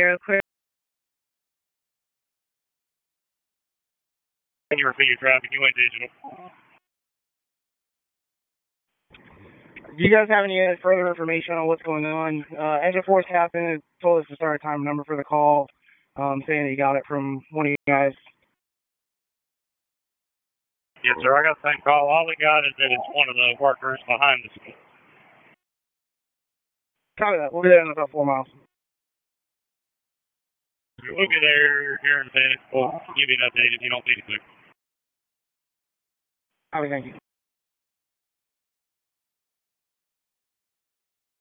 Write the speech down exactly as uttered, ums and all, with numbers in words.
Zero clear. Can you repeat your traffic? You went digital. Do you guys have any further information on what's going on? Uh, Engine Force Captain told us to start a time number for the call, um, saying that he got it from one of you guys. Yes, sir. I got the same call. All we got is that it's one of the workers behind the school. Copy that. We'll be there in about four miles. We'll be there here in a minute. We'll give you an update if you don't see anything. Copy, thank you.